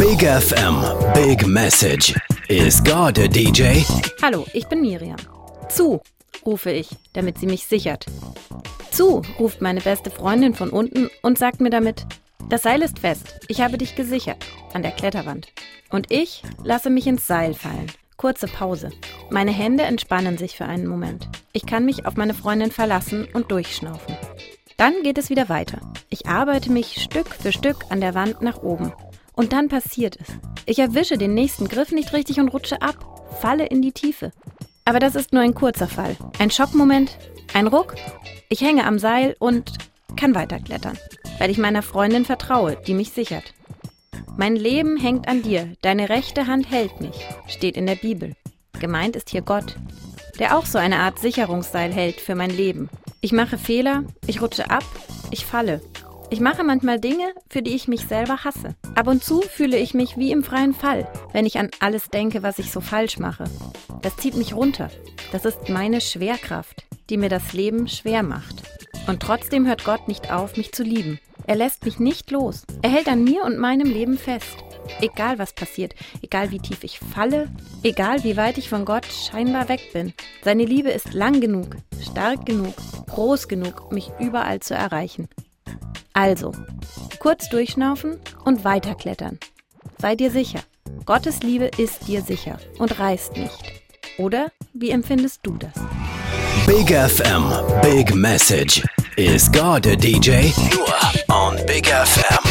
Big FM, Big Message. Is God a DJ? Hallo, ich bin Miriam. Zu, rufe ich, damit sie mich sichert. Zu, ruft meine beste Freundin von unten und sagt mir damit: Das Seil ist fest, ich habe dich gesichert, an der Kletterwand. Und ich lasse mich ins Seil fallen. Kurze Pause. Meine Hände entspannen sich für einen Moment. Ich kann mich auf meine Freundin verlassen und durchschnaufen. Dann geht es wieder weiter. Ich arbeite mich Stück für Stück an der Wand nach oben. Und dann passiert es. Ich erwische den nächsten Griff nicht richtig und rutsche ab, falle in die Tiefe. Aber das ist nur ein kurzer Fall. Ein Schockmoment, ein Ruck. Ich hänge am Seil und kann weiterklettern, weil ich meiner Freundin vertraue, die mich sichert. Mein Leben hängt an dir, deine rechte Hand hält mich, steht in der Bibel. Gemeint ist hier Gott, der auch so eine Art Sicherungsseil hält für mein Leben. Ich mache Fehler, ich rutsche ab, ich falle. Ich mache manchmal Dinge, für die ich mich selber hasse. Ab und zu fühle ich mich wie im freien Fall, wenn ich an alles denke, was ich so falsch mache. Das zieht mich runter. Das ist meine Schwerkraft, die mir das Leben schwer macht. Und trotzdem hört Gott nicht auf, mich zu lieben. Er lässt mich nicht los. Er hält an mir und meinem Leben fest. Egal was passiert, egal wie tief ich falle, egal wie weit ich von Gott scheinbar weg bin. Seine Liebe ist lang genug, stark genug, groß genug, mich überall zu erreichen. Also, kurz durchschnaufen und weiterklettern. Sei dir sicher, Gottes Liebe ist dir sicher und reißt nicht. Oder wie empfindest du das? Big FM, Big Message. Is God a DJ? Nur on Big FM.